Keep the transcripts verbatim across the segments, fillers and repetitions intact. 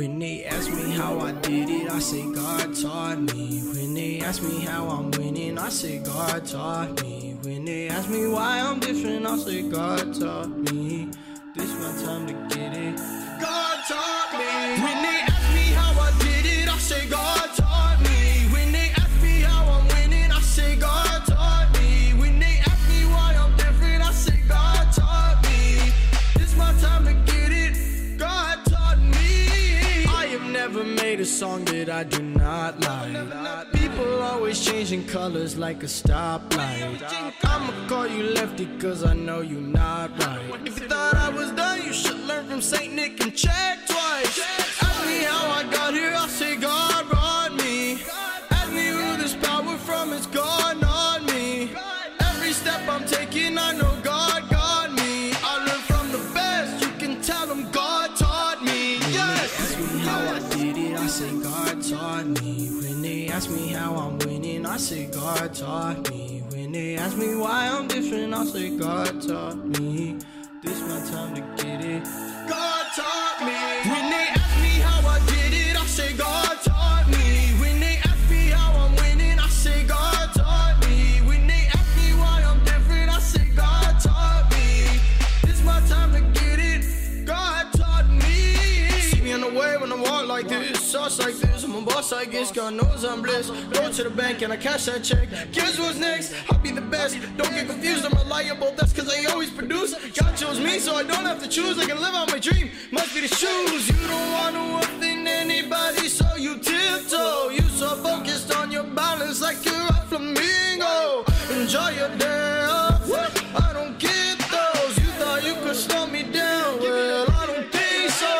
When they ask me how I did it, I say God taught me. When they ask me how I'm winning, I say God taught me. When they ask me why I'm different, I say God taught me. This my time to get it. God taught me. When they ask me how I did it, I say God taught me. When they ask me how I'm winning, I say God taught me. When they ask me why I'm different, I say God taught me. This my time to get it. God taught me. I have never made a song that I do not like. People always changing colors like a stoplight. I'ma call you lefty cause I know you not right. If you thought I was done, you should learn from Saint Nick and check twice. Ask me how I got here, I say God brought me. Ask me who this power from, it's gone on me. Every step I'm taking, I know God got me. I learned from the best, you can tell them God taught me. Yes. Ask me how I did it, I say God taught me. When they ask me how I'm winning, I say God taught me. When they ask me why I'm different, I say God taught me. This my time to get it. God taught me. When they ask me how I did it, I say God taught me. When they ask me how I'm winning, I say God taught me. When they ask me why I'm different, I say God taught me. This my time to get it. God taught me. See me on the way when I walk like this, sauce like this. I'm a boss, I guess. God knows I'm blessed. Go to the bank and I cash that check. Guess what's next? I'll be the best. Don't get confused, I'm reliable. That's cause I always produce. God chose me, so I don't have to choose. I can live out my dream. Must be the shoes. You don't want to offend anybody, so you tiptoe. You so focused on your balance like you're a flamingo. Enjoy your day off. I don't get those. You thought you could slow me down. Well, I don't think so.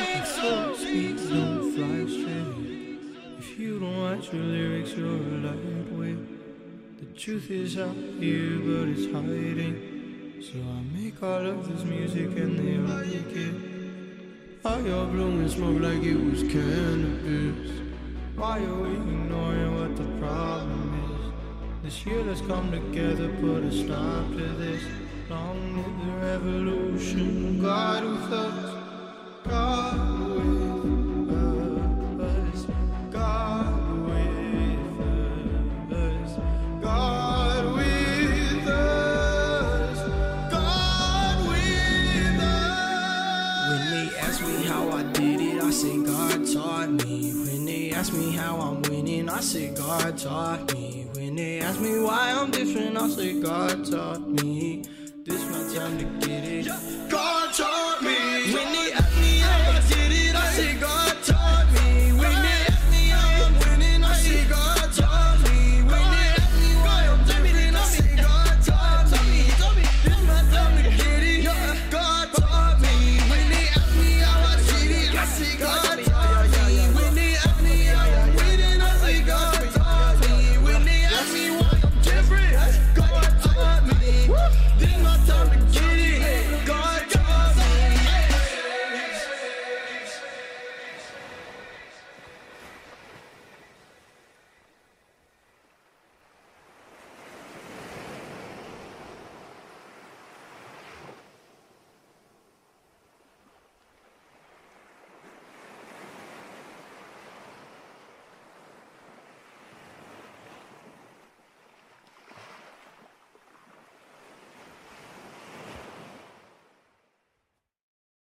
Speak, don't fly straight. If you don't write your lyrics, you're a lightweight. The truth is out here, but it's hiding. So I make all of this music and they like it. Why you're blowing smoke like it was cannabis? Why are we ignoring what the problem is? This year let's come together, put a stop to this. Long live the revolution, God with us, God with us, God with us, God with us, God with us. When they ask me how I did it, I say God taught me. When they ask me how I'm winning, I say God taught me. When they ask me why I'm different, I say God taught me. This my time to get it. God taught me. When they